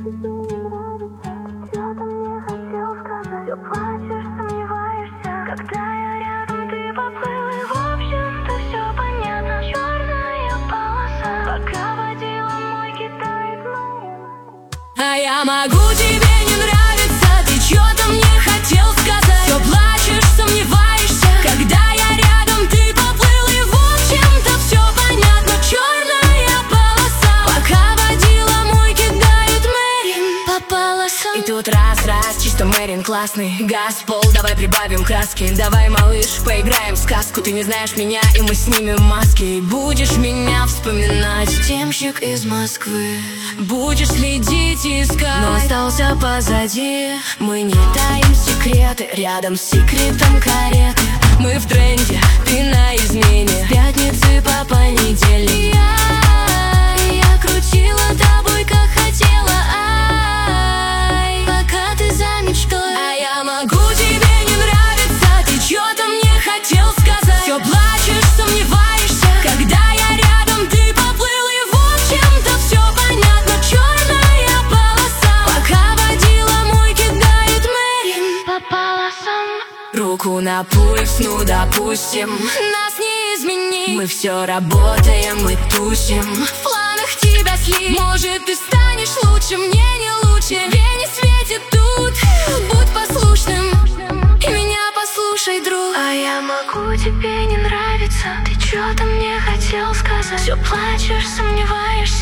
Все плачешь, сомневаешься, когда я рядом, ты поплыл. И в общем-то все понятно. Черная полоса, пока водила мой кидает мои. А я могу тебе не нравиться, ты чё-то мне хотел сказать. Все плачешь, сомневаешься, когда я рядом, ты поплыл. И в общем-то все понятно. Черная полоса, пока водила мой кидает Мэрин по полосам. И тут раз, чисто Мэрин классный. Газ, пол, давай прибавим краски. Давай, малыш, поиграем в сказку. Ты не знаешь меня, и мы снимем маски. И будешь меня вспоминать, темщик из Москвы. Будешь следить и искать, но остался позади. Мы не таим секреты, рядом с секретом кареты. Мы в тренде, ты на измене, с пятницы по понедельник. Я крутила тобой, как хотела, ай, пока ты за мечтой. А я могу тебе не нравиться, ты чё-то мне хотел сказать. Все плачешь, сомневаешься, когда я рядом, ты поплыл. И в общем-то все понятно. Черная полоса, пока водила мой кидает Мэрин по полосам. Руку на пульс, ну допустим, нас не изменить. Мы все работаем, мы тусим, в планах тебя слить. Может, ты станешь лучше, мне не лучше. Вене светит тут, будь послушным и меня послушай, друг. А я могу тебе не нравиться, ты чё-то мне хотел сказать. Все плачешь, сомневаешься,